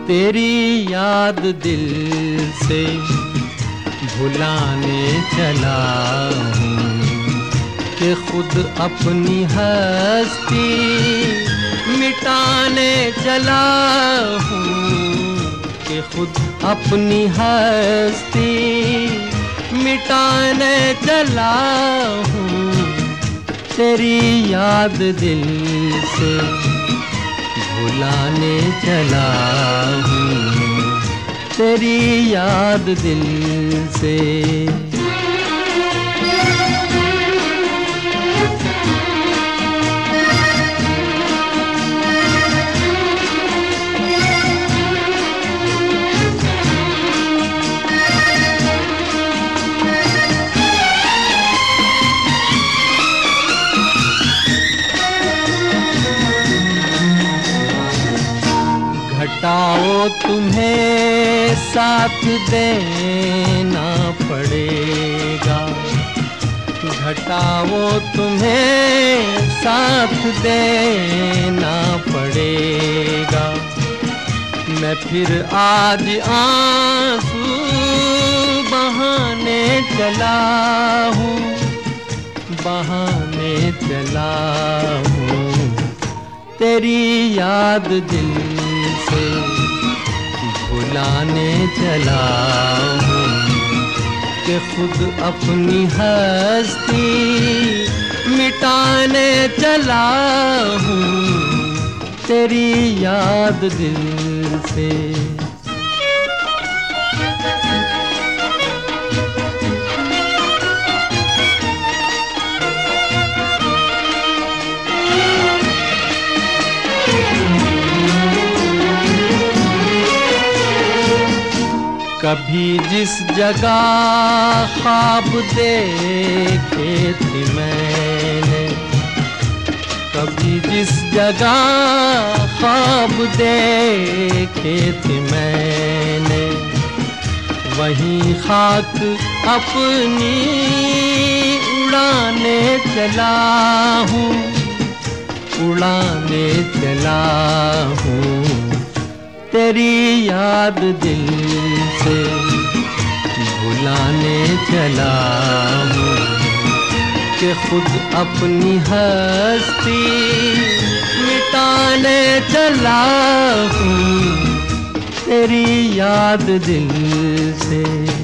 तेरी याद दिल से भुलाने चला हूँ कि खुद अपनी हस्ती मिटाने चला हूँ कि खुद अपनी हस्ती मिटाने चला हूँ। तेरी याद दिल से भुलाने चला हूँ, तेरी याद दिल से। घटाओ तुम्हें साथ देना पड़ेगा, घटाओ तुम्हें साथ देना पड़ेगा। मैं फिर आज आंसू बहाने चला हूँ, बहाने चला हूँ। तेरी याद दिल से भुलाने चला हूँ कि खुद अपनी हस्ती मिटाने चला हूँ। तेरी याद दिल से। कभी जिस जगह ख्वाब देखे थे मैंने, कभी जिस जगह ख्वाब देखे थे मैंने, वहीं खाक अपनी उड़ाने चला हूँ, उड़ाने चला हूँ। तेरी याद दिल से भुलाने चला हूँ कि खुद अपनी हस्ती मिटाने चला हूँ। तेरी याद दिल से।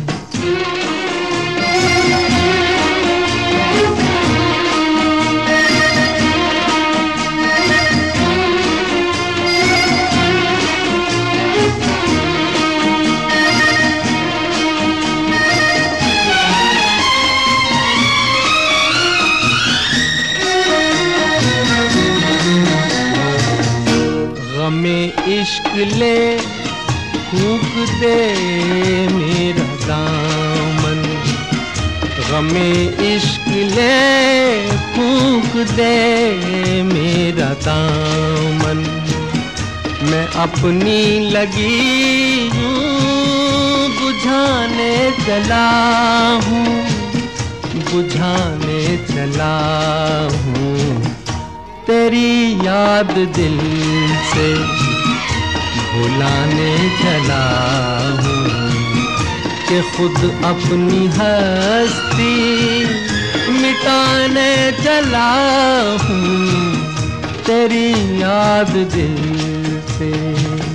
गमे इश्क ले फूंक दे मेरा दामन, गमे इश्क ले फूंक दे मेरा दामन। मैं अपनी लगी यूं बुझाने चला हूँ, बुझाने चला हूँ। तेरी याद दिल से भुलाने चला हूँ कि खुद अपनी हस्ती मिटाने चला हूँ। तेरी याद दिल से।